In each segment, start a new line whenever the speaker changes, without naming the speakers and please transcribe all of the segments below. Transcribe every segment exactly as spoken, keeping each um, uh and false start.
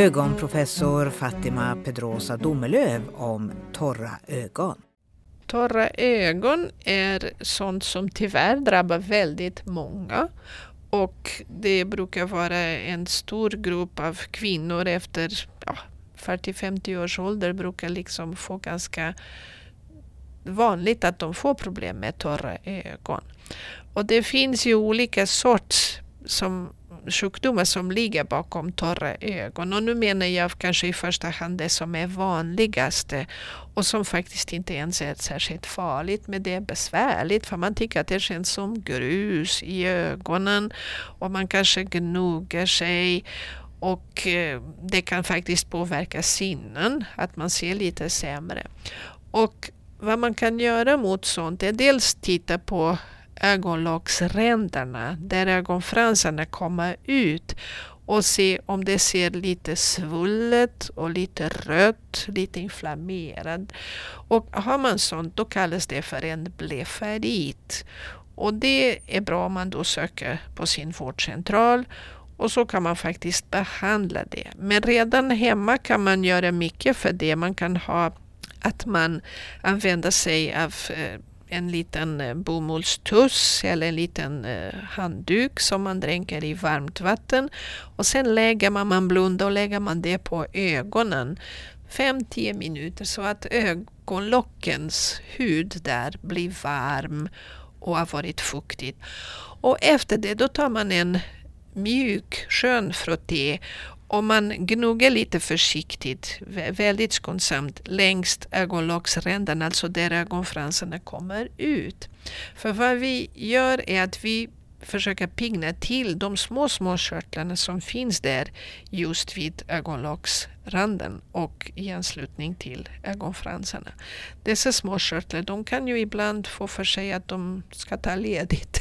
ögonprofessor Fatima Pedrosa Domelöv om torra ögon.
Torra ögon är sånt som tyvärr drabbar väldigt många. Och det brukar vara en stor grupp av kvinnor efter ja, fyrtio till femtio års ålder brukar liksom få ganska vanligt att de får problem med torra ögon. Och det finns ju olika sorts som sjukdomar som ligger bakom torra ögon. Och nu menar jag kanske i första hand det som är vanligaste och som faktiskt inte ens är särskilt farligt, men det är besvärligt för man tycker att det känns som grus i ögonen och man kanske gnuggar sig och det kan faktiskt påverka sinnen, att man ser lite sämre. Och vad man kan göra mot sånt är dels titta på ögonlocksränderna där ögonfransarna kommer ut och se om det ser lite svullet och lite rött, lite inflammerad. Och har man sånt då kallas det för en blefarit. Och det är bra om man då söker på sin vårdcentral och så kan man faktiskt behandla det. Men redan hemma kan man göra mycket för det. Man kan ha att man använder sig av en liten bomullstuss eller en liten handduk som man dränker i varmt vatten. Och sen lägger man, man blundar och lägger man det på ögonen fem till tio minuter så att ögonlockens hud där blir varm och har varit fuktigt. Och efter det då tar man en mjuk skön frotté och man gnuggar lite försiktigt, väldigt skonsamt längs ögonlocksränderna, alltså där ögonfransarna kommer ut. För vad vi gör är att vi försöker pigna till de små små körtlarna som finns där just vid ögonlocksranden och i anslutning till ögonfransarna. Dessa små körtlar, de kan ju ibland få för sig att de ska ta ledigt.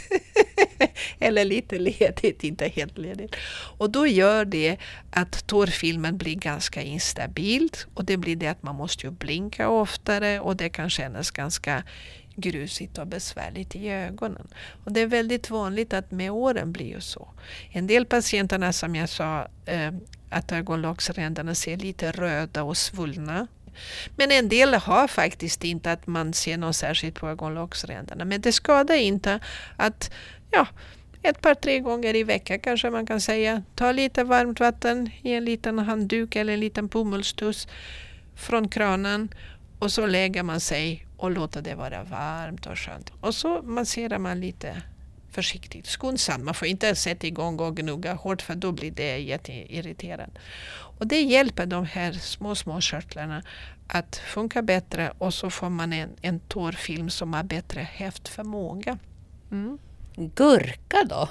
Eller lite ledigt, inte helt ledigt. Och då gör det att tårfilmen blir ganska instabilt och det blir det att man måste ju blinka oftare och det kan kännas ganska grusigt och besvärligt i ögonen. Och det är väldigt vanligt att med åren blir ju så. En del patienterna som jag sa eh, att ögonlocksränderna ser lite röda och svullna. Men en del har faktiskt inte att man ser något särskilt på ögonlocksränderna. Men det skadar inte att ja, ett par, tre gånger i veckan kanske man kan säga. Ta lite varmt vatten i en liten handduk eller en liten bomullstuss från kranen och så lägger man sig och låter det vara varmt och skönt. Och så masserar man lite försiktigt, skonsamt. Man får inte sätta igång och gnugga hårt för då blir det jätteirriterande. Och det hjälper de här små små körtlarna att funka bättre och så får man en, en tårfilm som har bättre häftförmåga. Mm.
Gurka då?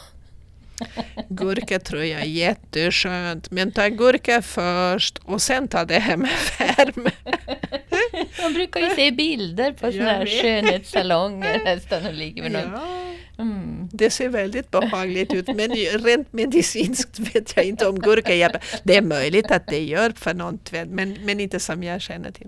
Gurka tror jag är jätteskönt. Men ta gurka först och sen ta det här med värme.
Man brukar ju se bilder på sådana här skönhetssalonger nästan och ligger med någon.
Ja.
Mm.
Det ser väldigt behagligt ut, men rent medicinskt vet jag inte om gurka hjälper. Det är möjligt att det gör för någon tvätt, men, men inte som jag känner till.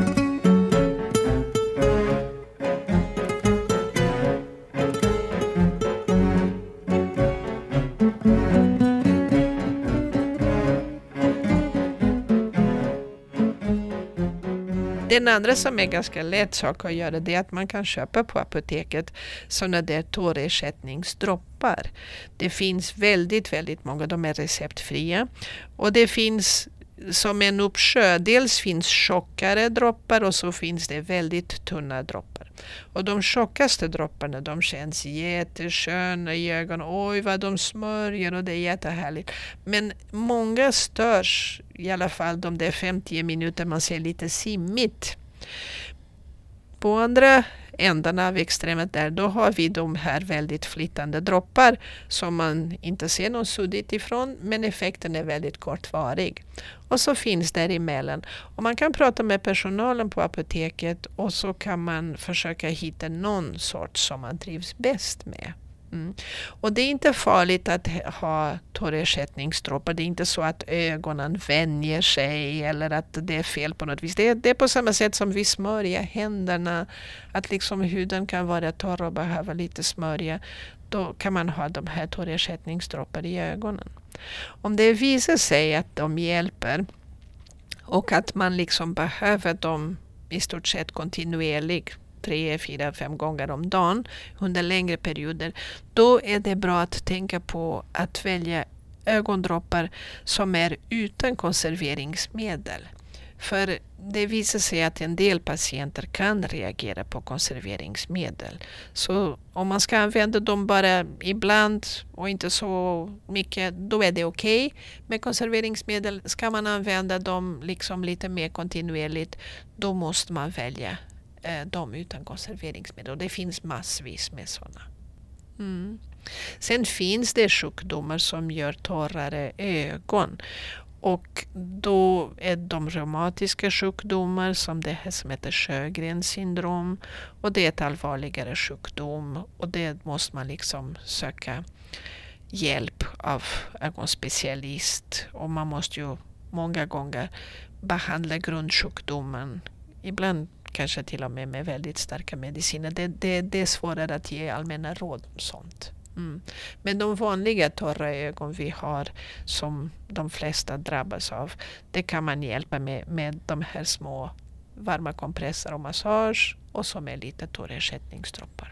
Den andra som är ganska lätt sak att göra det är att man kan köpa på apoteket sådana där tårersättningsdroppar. Det finns väldigt, väldigt många, de är receptfria. Och det finns som en uppsjö, dels finns tjockare droppar och så finns det väldigt tunna droppar. Och de tjockaste dropparna, de känns jättesköna i ögonen. Oj vad de smörjer och det är jättehärligt. Men många störs, i alla fall de där fem till tio minuter man ser lite simmigt. På andra ändarna av extremet där, då har vi de här väldigt flytande droppar som man inte ser något suddigt ifrån, men effekten är väldigt kortvarig. Och så finns däremellan. Och man kan prata med personalen på apoteket och så kan man försöka hitta någon sort som man trivs bäst med. Mm. Och det är inte farligt att ha tårersättningsdroppar. Det är inte så att ögonen vänjer sig eller att det är fel på något vis. Det är, det är på samma sätt som vi smörjer händerna. Att liksom huden kan vara torr och behöva lite smörja. Då kan man ha de här tårersättningsdroppar i ögonen. Om det visar sig att de hjälper Och att man liksom behöver dem i stort sett kontinuerligt, tre, fyra, fem gånger om dagen under längre perioder. Då är det bra att tänka på att välja ögondroppar som är utan konserveringsmedel. För det visar sig att en del patienter kan reagera på konserveringsmedel. Så om man ska använda dem bara ibland och inte så mycket, då är det okej. Okay. Med konserveringsmedel, ska man använda dem liksom lite mer kontinuerligt, då måste man välja eh, dem utan konserveringsmedel. Och det finns massvis med sådana. Mm. Sen finns det sjukdomar som gör torrare ögon. Och då är de reumatiska sjukdomar som det här som heter Sjögrens syndrom. Och det är ett allvarligare sjukdom. Och det måste man liksom söka hjälp av en specialist. Och man måste ju många gånger behandla grundsjukdomen. Ibland kanske till och med med väldigt starka mediciner. Det, det, det är svårare att ge allmänna råd om sånt. Mm. Men de vanliga torra ögon vi har som de flesta drabbas av, det kan man hjälpa med, med de här små varma kompresser och massage och som är lite torrersättningsdroppar.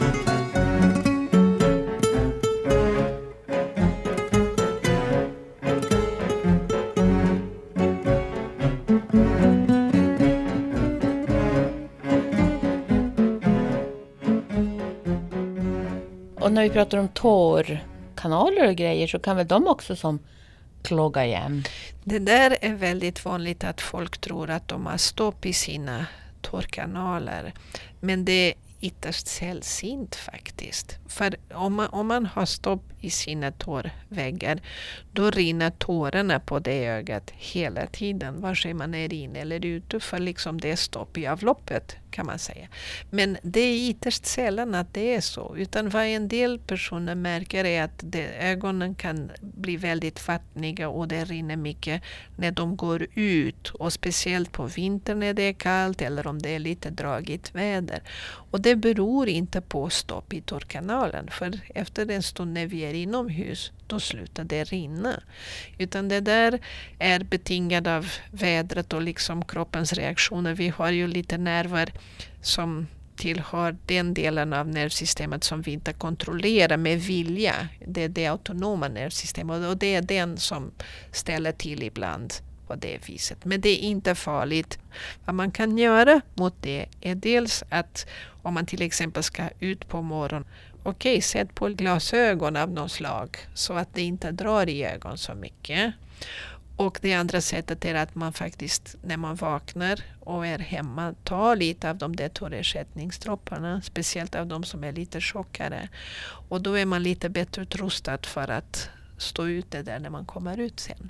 Och när vi pratar om tårkanaler och grejer så kan väl de också som klogga igen?
Det där är väldigt vanligt att folk tror att de har stopp i sina tårkanaler. Men det är ytterst sällsynt faktiskt. För om man, om man har stopp i sina tårväggar, då rinner tårarna på det ögat hela tiden. Vare sig man är inne eller ute, för liksom det är stopp i avloppet kan man säga. Men det är ytterst sällan att det är så. Utan vad en del personer märker är att det, ögonen kan bli väldigt vattniga och det rinner mycket när de går ut. Och speciellt på vintern när det är kallt eller om det är lite dragigt väder. Och det beror inte på stopp i tårkanalen. För efter en stund när vi är inomhus, då slutar det rinna. Utan det där är betingat av vädret och liksom kroppens reaktioner. Vi har ju lite nerver som tillhör den delen av nervsystemet som vi inte kontrollerar med vilja. Det är det autonoma nervsystemet och det är den som ställer till ibland på det viset. Men det är inte farligt. Vad man kan göra mot det är dels att om man till exempel ska ut på morgonen, okej, sätt på glasögon av något slag så att det inte drar i ögon så mycket. Och det andra sättet är att man faktiskt när man vaknar och är hemma tar lite av de där torrersättningsdropparna, speciellt av de som är lite tjockare. Och då är man lite bättre utrustad för att stå ute där när man kommer ut sen.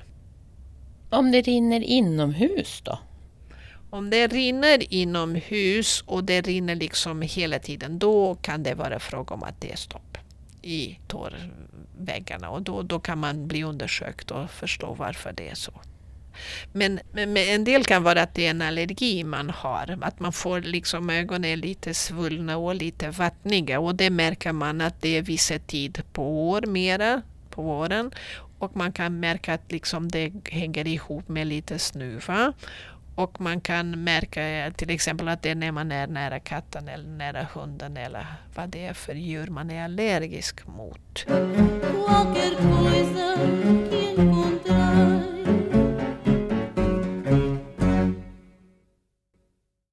Om det rinner inomhus då?
Om det rinner inomhus och det rinner liksom hela tiden, då kan det vara fråga om att det är stopp i tårväggarna. Och då, då kan man bli undersökt och förstå varför det är så. Men, men en del kan vara att det är en allergi man har. Att man får liksom ögonen lite svullna och lite vattniga. Och det märker man att det är vissa tid på år mera på våren. Och man kan märka att liksom det hänger ihop med lite snuva. Och man kan märka till exempel att det är när man är nära katten eller nära hunden eller vad det är för djur man är allergisk mot.